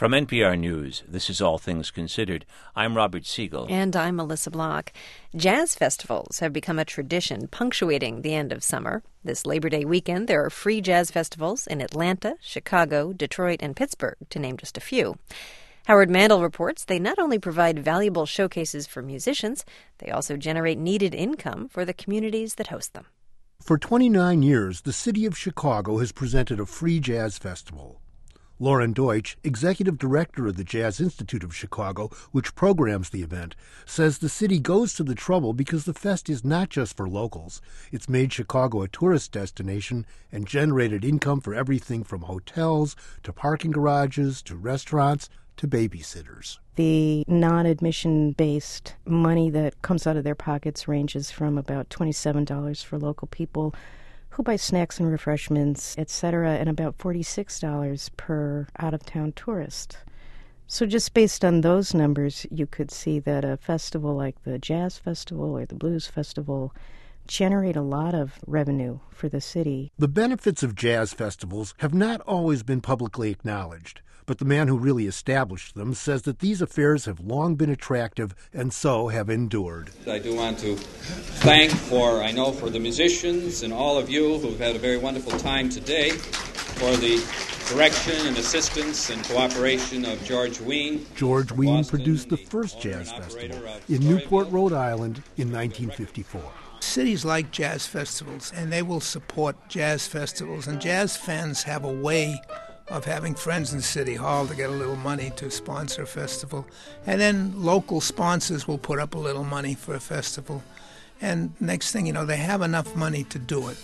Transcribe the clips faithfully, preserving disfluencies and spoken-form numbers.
From N P R News, this is All Things Considered. I'm Robert Siegel. And I'm Melissa Block. Jazz festivals have become a tradition punctuating the end of summer. This Labor Day weekend, there are free jazz festivals in Atlanta, Chicago, Detroit, and Pittsburgh, to name just a few. Howard Mandel reports they not only provide valuable showcases for musicians, they also generate needed income for the communities that host them. For twenty-nine years, the city of Chicago has presented a free jazz festival. Lauren Deutsch, executive director of the Jazz Institute of Chicago, which programs the event, says the city goes to the trouble because the fest is not just for locals. It's made Chicago a tourist destination and generated income for everything from hotels to parking garages to restaurants to babysitters. The non-admission-based money that comes out of their pockets ranges from about twenty-seven dollars for local people who buy snacks and refreshments, et cetera, and about forty-six dollars per out-of-town tourist. So just based on those numbers, you could see that a festival like the Jazz Festival or the Blues Festival generate a lot of revenue for the city. The benefits of jazz festivals have not always been publicly acknowledged, but the man who really established them says that these affairs have long been attractive and so have endured. I do want to thank for, I know, for the musicians and all of you who've had a very wonderful time today, for the direction and assistance and cooperation of George Wein. George Wein produced the first jazz festival in Newport, Rhode Island in nineteen fifty-four. Cities like jazz festivals, and they will support jazz festivals, and jazz fans have a way of having friends in City Hall to get a little money to sponsor a festival. And then local sponsors will put up a little money for a festival. And next thing you know, they have enough money to do it.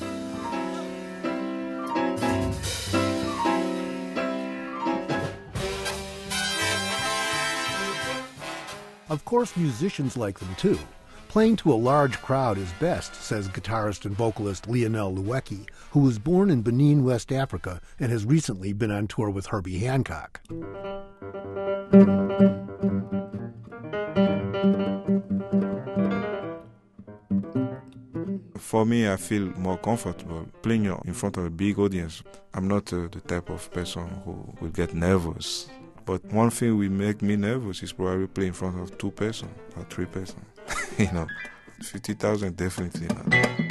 Of course, musicians like them too. Playing to a large crowd is best, says guitarist and vocalist Lionel Loueki, who was born in Benin, West Africa, and has recently been on tour with Herbie Hancock. For me, I feel more comfortable playing in front of a big audience. I'm not uh, the type of person who will get nervous. But one thing will make me nervous is probably playing in front of two persons or three persons. You know, fifty thousand definitely not.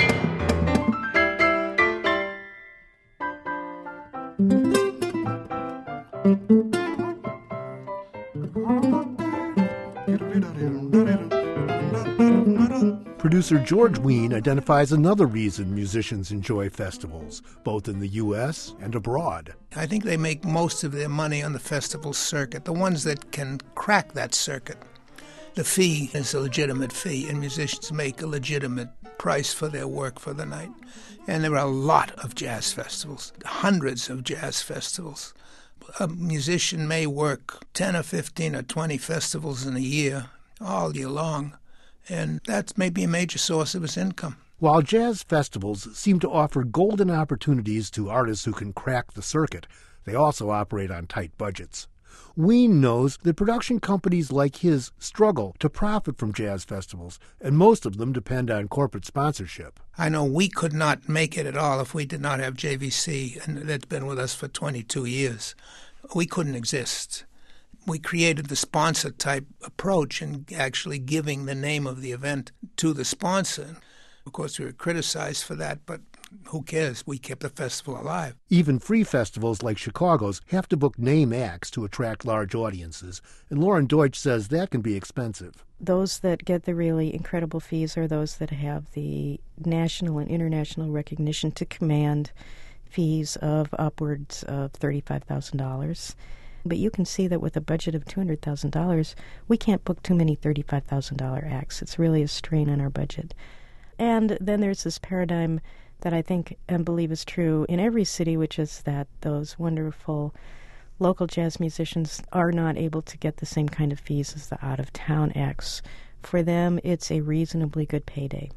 Producer George Wein identifies another reason musicians enjoy festivals, both in the U S and abroad. I think they make most of their money on the festival circuit, the ones that can crack that circuit. The fee is a legitimate fee, and musicians make a legitimate price for their work for the night. And there are a lot of jazz festivals, hundreds of jazz festivals. A musician may work ten or fifteen or twenty festivals in a year, all year long, and that's maybe a major source of his income. While jazz festivals seem to offer golden opportunities to artists who can crack the circuit, they also operate on tight budgets. Wein knows that production companies like his struggle to profit from jazz festivals, and most of them depend on corporate sponsorship. I know we could not make it at all if we did not have J V C, and that's been with us for twenty-two years. We couldn't exist. We created the sponsor-type approach and actually giving the name of the event to the sponsor. Of course, we were criticized for that, but who cares? We kept the festival alive. Even free festivals like Chicago's have to book name acts to attract large audiences, and Lauren Deutsch says that can be expensive. Those that get the really incredible fees are those that have the national and international recognition to command fees of upwards of thirty-five thousand dollars. But you can see that with a budget of two hundred thousand dollars, we can't book too many thirty-five thousand dollars acts. It's really a strain on our budget. And then there's this paradigm that I think and believe is true in every city, which is that those wonderful local jazz musicians are not able to get the same kind of fees as the out-of-town acts. For them, it's a reasonably good payday.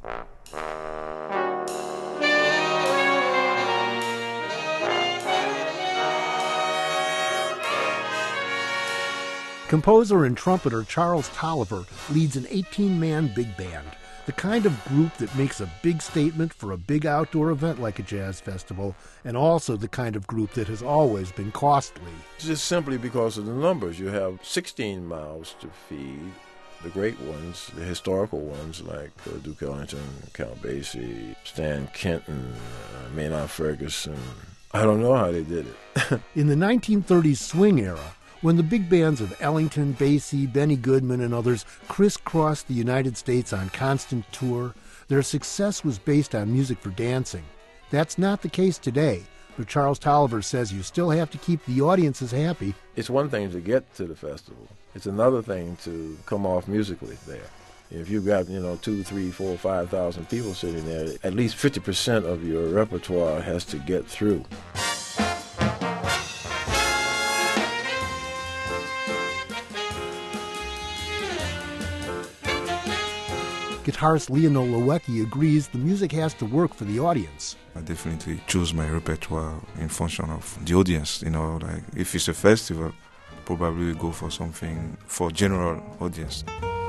Composer and trumpeter Charles Tolliver leads an eighteen-man big band. The kind of group that makes a big statement for a big outdoor event like a jazz festival, and also the kind of group that has always been costly. Just simply because of the numbers. You have sixteen mouths to feed. The great ones, the historical ones like uh, Duke Ellington, Count Basie, Stan Kenton, uh, Maynard Ferguson. I don't know how they did it. In the nineteen thirties swing era, when the big bands of Ellington, Basie, Benny Goodman, and others crisscrossed the United States on constant tour, their success was based on music for dancing. That's not the case today, but Charles Tolliver says you still have to keep the audiences happy. It's one thing to get to the festival. It's another thing to come off musically there. If you've got, you know, two, three, four, five thousand people sitting there, at least fifty percent of your repertoire has to get through. Guitarist Lionel Lewicki agrees the music has to work for the audience. I definitely choose my repertoire in function of the audience. You know, like if it's a festival, probably we go for something for general audience.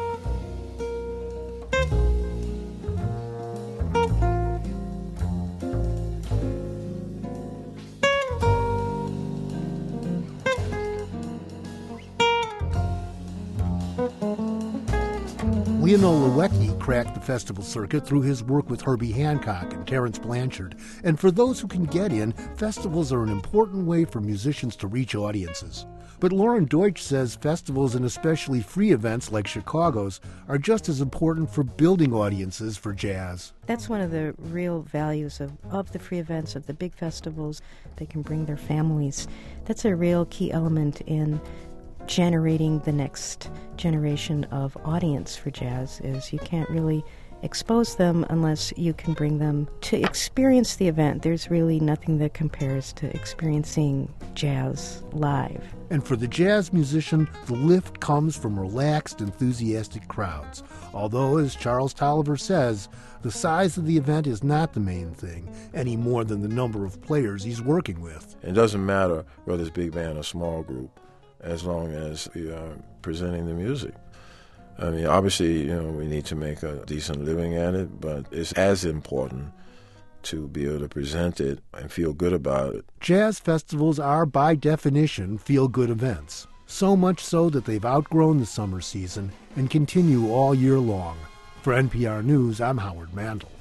Lionel Lewicki cracked the festival circuit through his work with Herbie Hancock and Terence Blanchard. And for those who can get in, festivals are an important way for musicians to reach audiences. But Lauren Deutsch says festivals, and especially free events like Chicago's, are just as important for building audiences for jazz. That's one of the real values of, of the free events, of the big festivals. They can bring their families. That's a real key element in generating the next generation of audience for jazz. Is you can't really expose them unless you can bring them to experience the event. There's really nothing that compares to experiencing jazz live. And for the jazz musician, the lift comes from relaxed, enthusiastic crowds. Although, as Charles Tolliver says, the size of the event is not the main thing, any more than the number of players he's working with. It doesn't matter whether it's big band or small group, as long as we are presenting the music. I mean, obviously, you know, we need to make a decent living at it, but it's as important to be able to present it and feel good about it. Jazz festivals are, by definition, feel-good events. So much so that they've outgrown the summer season and continue all year long. For N P R News, I'm Howard Mandel.